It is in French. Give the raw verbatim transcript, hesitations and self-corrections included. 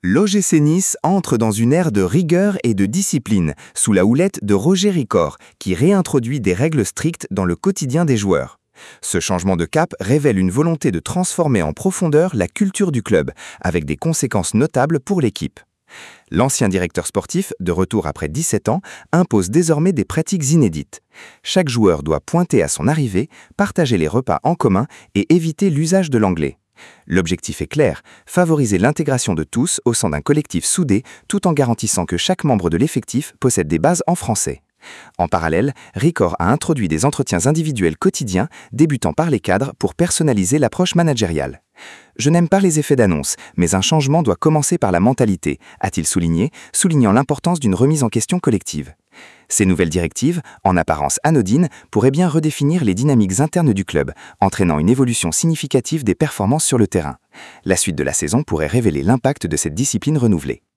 L'O G C Nice entre dans une ère de rigueur et de discipline, sous la houlette de Roger Ricord, qui réintroduit des règles strictes dans le quotidien des joueurs. Ce changement de cap révèle une volonté de transformer en profondeur la culture du club, avec des conséquences notables pour l'équipe. L'ancien directeur sportif, de retour après dix-sept ans, impose désormais des pratiques inédites. Chaque joueur doit pointer à son arrivée, partager les repas en commun et éviter l'usage de l'anglais. L'objectif est clair, favoriser l'intégration de tous au sein d'un collectif soudé tout en garantissant que chaque membre de l'effectif possède des bases en français. En parallèle, Ricord a introduit des entretiens individuels quotidiens, débutant par les cadres pour personnaliser l'approche managériale. Je n'aime pas les effets d'annonce, mais un changement doit commencer par la mentalité, a-t-il souligné, soulignant l'importance d'une remise en question collective. Ces nouvelles directives, en apparence anodines, pourraient bien redéfinir les dynamiques internes du club, entraînant une évolution significative des performances sur le terrain. La suite de la saison pourrait révéler l'impact de cette discipline renouvelée.